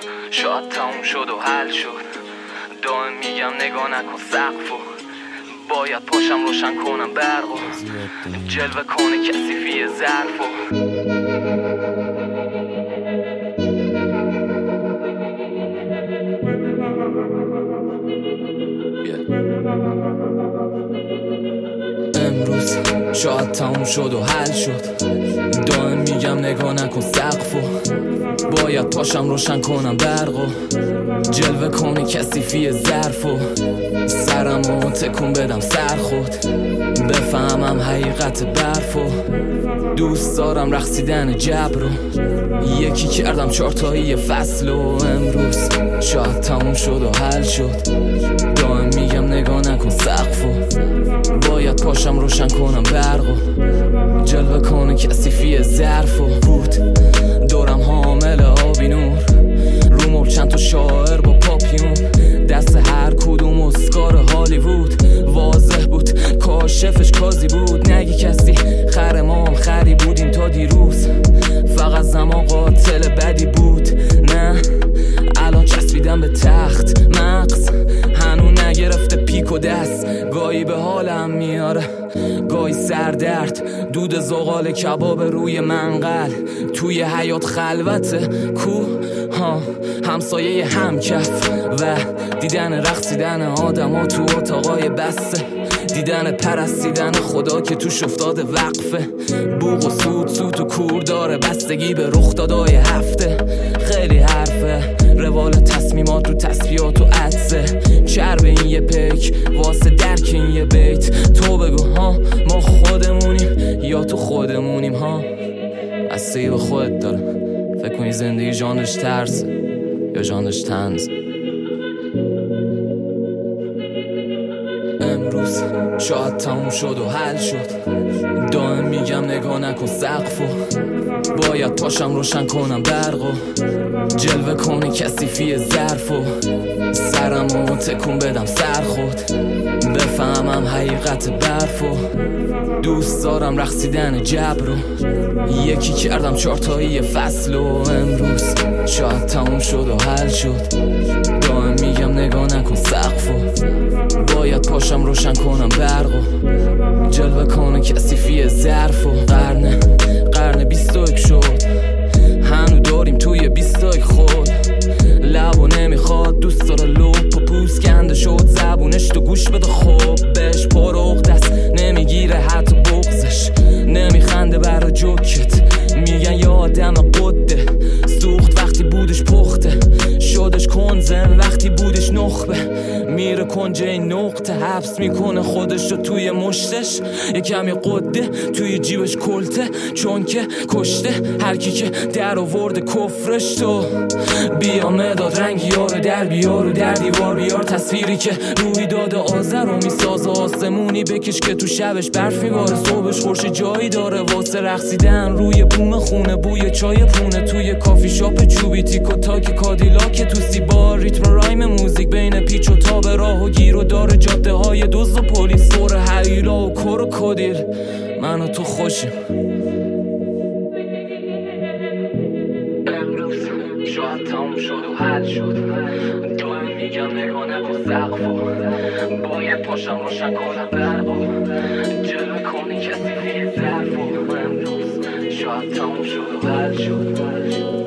شاید تموم شد و حل شد. دائم میگم نگاه نکن سقفو، باید پاشم روشن کنم برقو، جلوه کنه کثیفی ظرفو. امروز شاید تموم شد و حل شد. دائم میگم نگاه نکن سقفو، باید پاشم روشن کنم برقو، جلوه کنه کثیفی ظرفو. سرمو تکون بدم سر خود، بفهمم حقیقت برفو. دوست دارم رقصیدن جبرو، یکی کردم چارتایی فصلو. امروز شاید تموم شد و حل شد. دائم میگم نگاه نکن سقفو، باید پاشم روشن کنم برقو، جلوه کنه کثیفی ظرفو. بود دورم حامل آبی نور، رو مبل چند تا شاعر با پاپیون، دست هر کدوم اسکار هالیوود. واضح بود کاشفش کازی بود، نگی کسی خر مام خری بودیم تا دیروز. فقط زمان قاتل بدی بود. نه الان چسبیدم به تخت، مغز هنون نگرفته پیک و دست. گاهی به حالم میاره گاهی سردرد، دود زغال کباب روی منقل. توی حیات خلوته کوه ها همسایه همکف، و دیدن رقصیدن آدم ها تو اتاقای بسته، دیدن پرستیدن خدا که توش افتاده وقفه. بوق و سوت و کور داره، بستگی به رخ دادای هفته. خیلی حرفه روال تصمیمات رو تسبیحات و عدسه. چرب این یه پیک واسه درک این یه بیت. تو بگو ها ما خودمونیم یا تو خودمونیم ها. بستگی به خودت داره، فکر کنی زندگی جانش ترسه یا جانش طنز. امروز شاید تموم شد و حل شد. دائم میگم نگاه نکن سقفو، باید پاشم روشن کنم برقو، جلوه کنه کثیفی ظرفو. سرمو تکون بدم سر خود، بفهمم حقیقت برفو. دوست دارم رقصیدن جبرو، یکی کردم چارتایی فصلو. امروز شاید تموم شد و حل شد. دائم میگم نگاه نکن سقفو، باید پاشم روشن کنم برقو، جلوه کنه کثیفی ظرفو. قرن 21 شد، هنو داریم توی 21 خود. لبو نمیخواد دوست داره لپ و پوست کنده شد. زبونش تو گوش بده خوب بهش پر عقدست، نمیگیره حتی بغزش. نمیخنده برا جوکت، میگن یه آدم قده. سوخت وقتی بودش پخته، شدش کنزن وقتی بودش نخبه. میره کنج این نقطه، حبس میکنه خودش رو توی مشتش. یه کمی قده توی جیبش کلته، چون که کشته هر کی که در آورده کفرش. تو بیا مداد رنگی ها رو در بیار و در دیوار بیار. تصویری که روی داده آذر رو میسازه، آسمونی بکش که تو شبش برف میباره. صبحش خورش جایی داره واسه رقصیدن روی بوم خونه. بوی چای پونه توی کافی شاپ چوبی، تیک و تاک کادیلاک تو سیبار. ریتم رایم موزیک بین پیچ و تاب، راه و گیر و داره جاده های دزد و پلیس. پر حیلا و کر و کدیر، من و تو خوشیم. امروز شاید تموم شد و حل شد. دائم میگم نگاه نکن سقفو، باید پاشم روشن کنم برقو، جلوه کنی کثیفی ظرفو. امروز شاید تموم شد و حل شد.